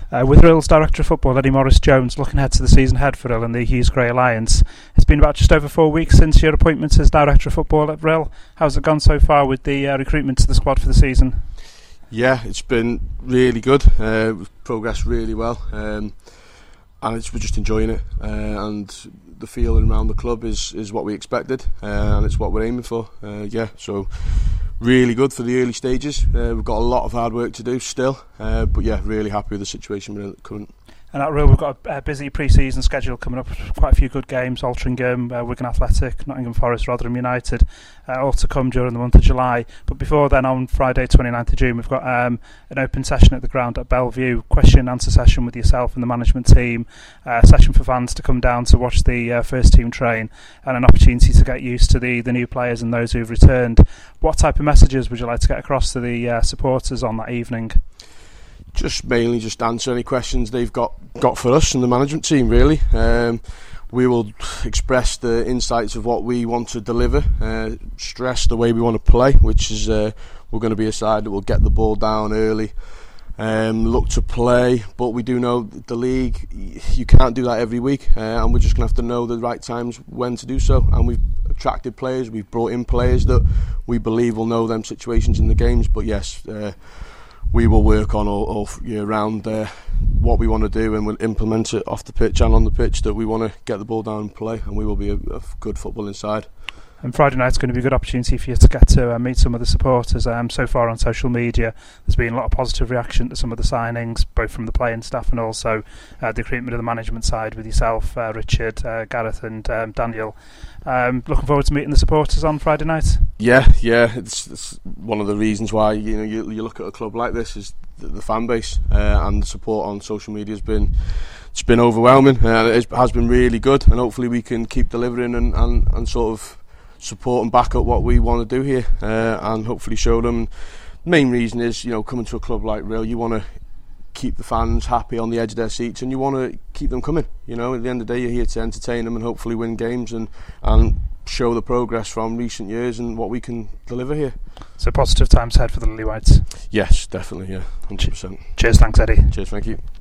With Rhyll's Director of Football, Eddie Morris-Jones, looking ahead to the season ahead for Rhyl and the Hughes Gray Alliance. It's been about just over 4 weeks since your appointment as Director of Football at Rhyl. How's it gone so far with the recruitment to the squad for the season? Yeah, it's been really good. We've progressed really well, and we're just enjoying it. And the feeling around the club is what we expected, and it's what we're aiming for. So really good for the early stages. We've got a lot of hard work to do still, but yeah, really happy with the situation we're in at the current. And at Rhyl, we've got a busy pre-season schedule coming up. Quite a few good games: Altrincham, Wigan Athletic, Nottingham Forest, Rotherham United, all to come during the month of July. But before then, on Friday 29th of June, we've got an open session at the ground at Bellevue, question and answer session with yourself and the management team, a session for fans to come down to watch the first team train, and an opportunity to get used to the new players and those who've returned. What type of messages would you like to get across to the supporters on that evening? Just mainly just answer any questions they've got for us and the management team, really. We will express the insights of what we want to deliver, stress the way we want to play, which is we're going to be a side that will get the ball down early, look to play, but we do know the league, you can't do that every week, and we're just going to have to know the right times when to do so. And we've attracted players, we've brought in players that we believe will know them situations in the games, but yes, we will work on all year round what we want to do, and we'll implement it off the pitch and on the pitch, that we want to get the ball down and play, and we will be a good football inside. And Friday night's going to be a good opportunity for you to get to meet some of the supporters. So far on social media, there's been a lot of positive reaction to some of the signings, both from the playing staff and also the recruitment of the management side with yourself, Richard, Gareth and Daniel. Looking forward to meeting the supporters on Friday night. Yeah, it's one of the reasons why you look at a club like this is the fan base, and the support on social media has been overwhelming, and it has been really good, and hopefully we can keep delivering and sort of support and back up what we want to do here, and hopefully show them. The main reason is, coming to a club like Rhyl, you want to keep the fans happy on the edge of their seats, and you want to keep them coming. At the end of the day, you're here to entertain them and hopefully win games and show the progress from recent years and what we can deliver here. So positive times ahead for the Lily Whites. Yes, definitely, yeah, 100%. Cheers, thanks Eddie. Cheers, thank you.